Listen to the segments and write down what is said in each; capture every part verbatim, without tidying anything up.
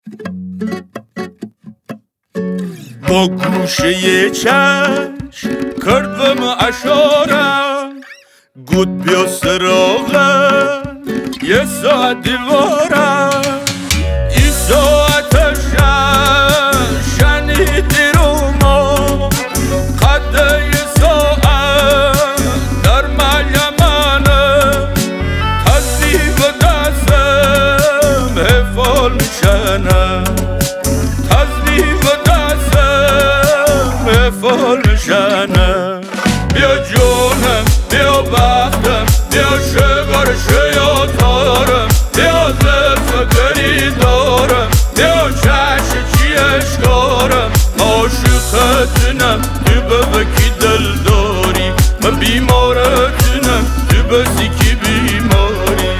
با گوشه چشم کرد و ما اشارم گود بیا سراغم یه ساعت دیوارم این ساعت شن شنیدی رو ما قده یه ساعت در ملیمنه تصیب دستم حفال میشنه فالشنه بیا جونم بیا بختم بیا شگار شیاطارم بیا زفت گری دارم بیا چشم چی اشکارم عاشقتنم تو ببکی دل داری من بیمارتنم تو بسی کی بیماری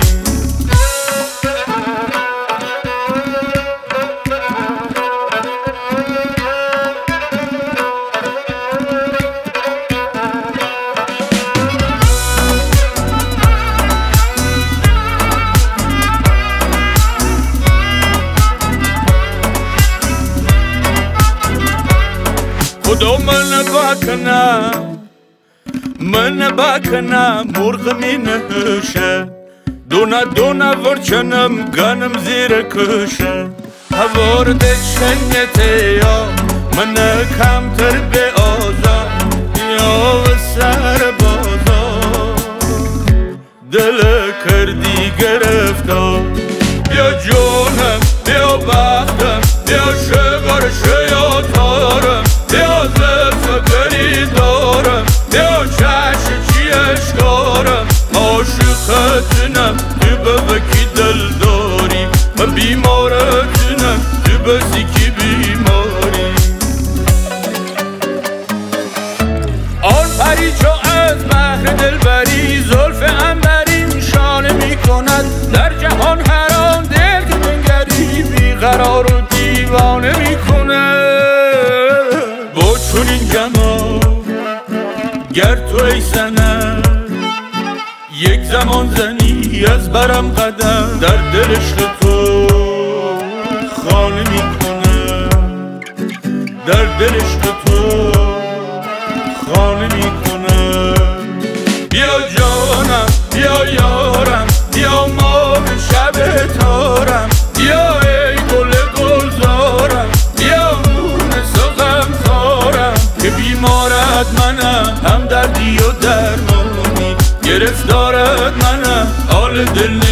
خدا من بکنم من بکنم مرغ می نهشه دونه دونه ورچنم گنم زیر کشه هوارد شنیته یا من کمتر به آزا یا و سر بازا دل کردی گرفتار بیا جونم بیا بختم بیا شگار شیاطارم بیا زفت گری دارم بیا چشم چی اشکارم عاشقتنم تو ببکی دل داری من بیمارتنم تو بسی کی بیماری آن پری چو از بحر دلبری زلف عنبرین شانه می کند در جهان هر آن دل که بنگری بیقرار و دیوانه می کند با چنین جمال گر تو ای سند یک زمان زنی از برم قدم در دل عشق تو خانه می کنم در دل عشق تو خانه می کنم بیا جانم بیا یارم بیا ماه شب تارم بیا ای گل گلزارم بیا مونس و غمخوارم که بیمارت منم هم دردی و درمانی گرفتارت منم حال دل